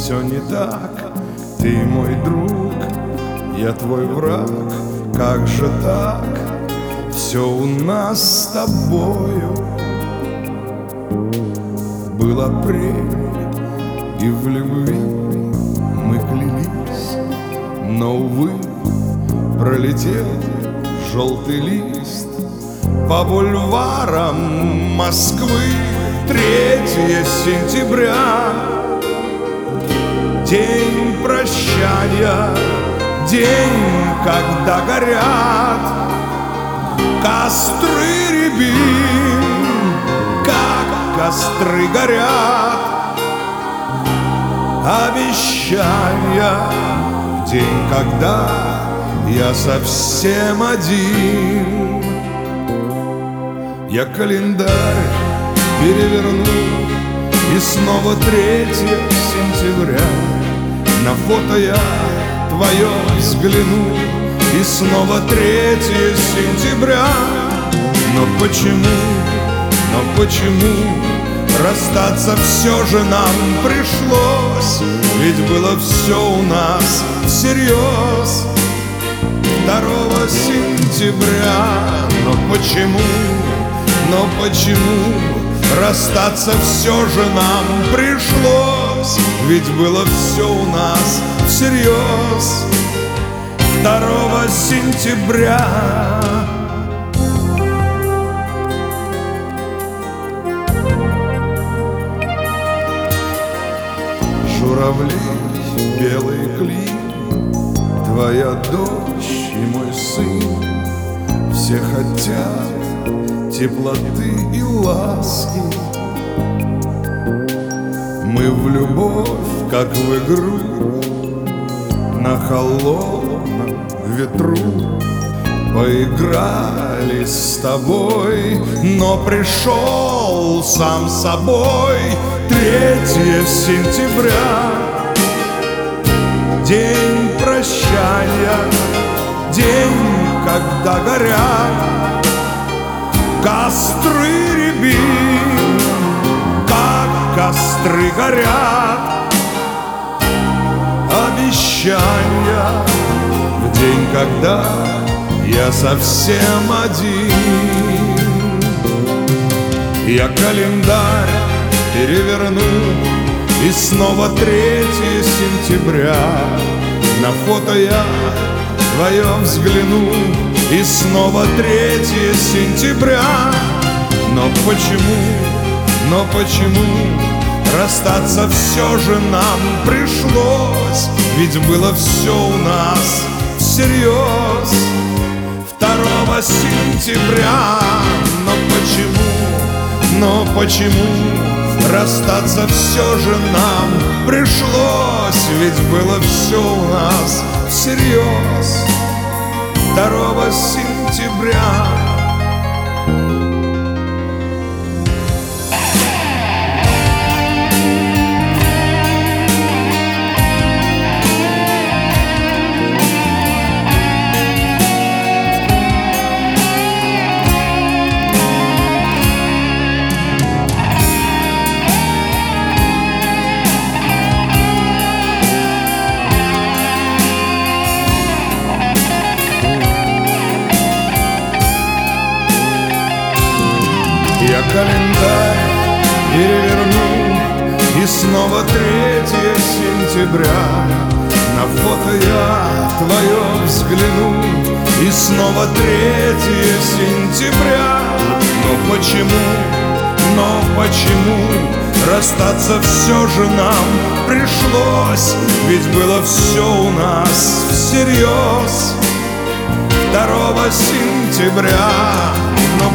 все не так. Ты мой друг, я твой враг. Как же так? Все у нас с тобою был апрель, и в любви мы клялись. Но, увы, пролетел желтый лист по бульварам Москвы. 3 сентября, день прощания, день, когда горят костры рябин, как костры горят обещания. День, когда я совсем один. Я календарь переверну, и снова 3 сентября. На фото я твое взгляну, и снова 3 сентября. Но почему расстаться все же нам пришлось? Ведь было все у нас всерьез 2 сентября. Но почему расстаться все же нам пришлось? Ведь было все у нас всерьез 2 сентября. Журавли, белый клин, твоя дочь и мой сын. Все хотят теплоты и ласки. Мы в любовь, как в игру, на холодном ветру поиграли с тобой. Но пришел сам собой 3 сентября, день прощания, день, когда горят костры рябин, как костры горят обещания. В день, когда я совсем один. Я календарь переверну, и снова 3 сентября. На фото я твое взгляну, и снова 3 сентября. Но почему расстаться все же нам пришлось? Ведь было все у нас всерьез 2 сентября. Но почему расстаться все же нам пришлось? Ведь было все у нас всерьез 2 сентября. Я календарь переверну, и снова 3 сентября. На фото я твое взгляну, и снова 3 сентября. Но почему расстаться все же нам пришлось? Ведь было все у нас всерьез 2 сентября. Но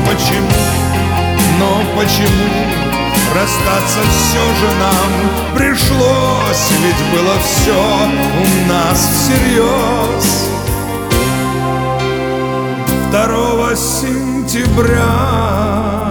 почему расстаться все же нам пришлось? Ведь было все у нас всерьез 2 сентября.